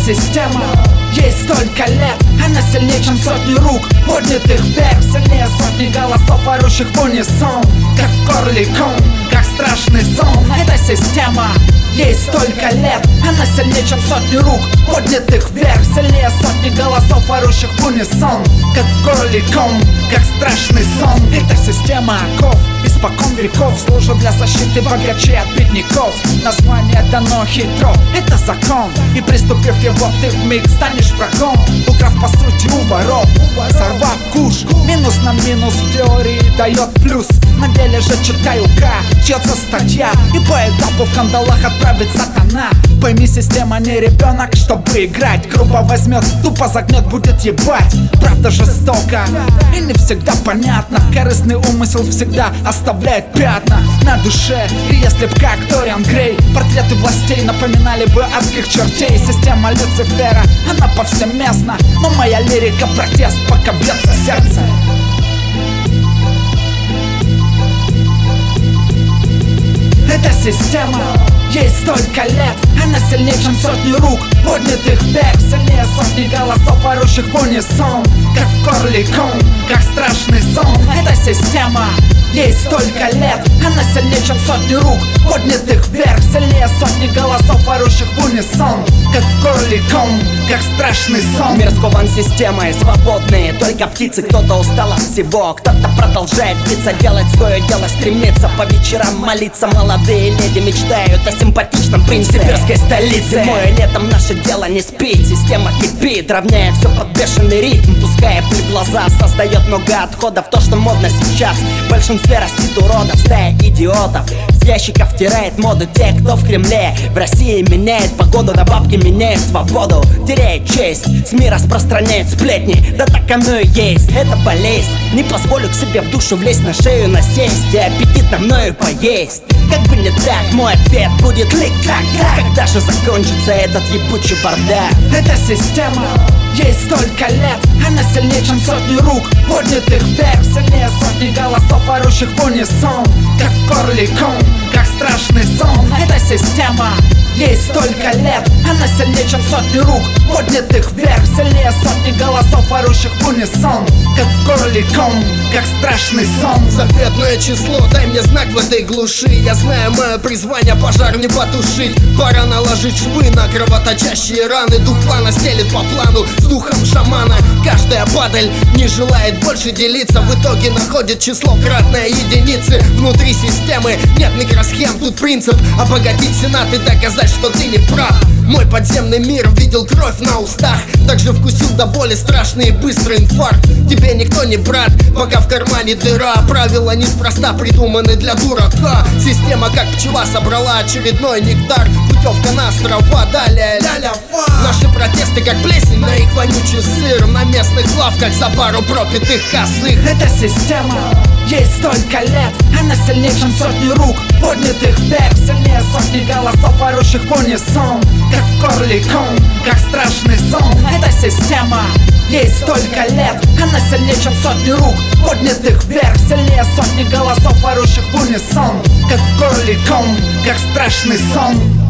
система есть столько лет, она сильнее, чем сотни рук, поднятых вверх, сильнее сотни голосов, орущих в унисон, как в горле ком, как страшный сон. Эта система есть столько лет, она сильнее, чем сотни рук, поднятых вверх, сильнее сотни голосов, орущих в унисон, как в горле ком, как страшный сон. Эта система оков испокон веков служит для защиты богачей от бедняков. Название дано хитро, это закон, и приступив его, ты вмиг станешь врагом. Украв по сути у воров, сорвав куш, минус на минус в теории дает плюс. На деле же читаю чья-то статья, и по этапу в кандалах отправит сатана. Пойми, система не ребенок, чтобы играть. Грубо возьмет, тупо загнет, будет ебать. Правда жестока и не всегда понятно. Корыстный умысел всегда оставляет пятна на душе. И если б как Дориан Грей портреты властей напоминали бы адских чертей. Система Люцифера, она повсеместна, но моя лирика протест, пока бьется сердце. Эта система есть столько лет, она сильнее, чем сотни рук, поднятых вверх, сильнее сотни голосов, орущих в унисон, как в горле ком, как страшный сон. Эта система есть столько лет, она сильнее, чем сотни рук, поднятых вверх, сильнее сотни голосов, орущих в унисон, как в горле ком, как страшный сон. Мир скован системой, свободные только птицы. Кто-то устал от всего, кто-то продолжает биться, делать свое дело, стремиться по вечерам молиться. Молодые леди мечтают о симпатичном принце сибирской столицы. Зимой и летом наше дело не спит, система кипит, равняя все под бешеный ритм, пуская пыль в глаза, создает много отходов. То, что модно сейчас, в большинстве растит уродов, стая идиотов. С ящиков теряет моду те, кто в Кремле. В России меняет погоду, на бабки меняет свободу, теряет честь, СМИ распространяют сплетни. Да так оно и есть, это болезнь. Не позволю к себе в душу влезть, на шею насесть и аппетитно мною поесть. Как бы не так, мой ответ будет клик-клак-клак. Когда же закончится этот ебучий бардак? Эта система есть столько лет, она сильнее, чем сотни рук, поднятых вверх, сильнее сотни голосов, орущих в унисон, как в горле ком, как страшный сон. Эта система есть столько лет, она сильнее, чем сотни рук, поднятых вверх, сильнее сотни голосов, орущих в унисон, как в горле ком, как страшный сон. Заветное число, дай мне знак в этой глуши. Я знаю мое призвание, пожар не потушить. Пора наложить швы на кровоточащие раны. Дух плана стелит по плану с духом шамана. Каждая падаль не желает больше делиться, в итоге находит число кратное единицы. Внутри системы нет микросхем, тут принцип обогатить сенат и доказать, что ты не прав. Мой подземный мир видел кровь на устах, также вкусил до боли страшный и быстрый инфаркт. Тебе никто не брат, пока в кармане дыра. Правила неспроста придуманы для дурака. Система как пчела собрала очередной нектар. Путевка на острова, далее ля-ля-фа. Наши протесты как плесень на их вонючий сыр. На местных лавках за пару пропитых косых. Эта система есть столько лет, она сильнее, чем сотни рук, поднятых вверх, сильнее сотни голосов, орущих в унисон, как в горле ком, как страшный сон. Эта система есть столько лет, она сильнее, чем сотни рук, поднятых вверх, сильнее сотни голосов, орущих в унисон, как в горле ком, как страшный сон.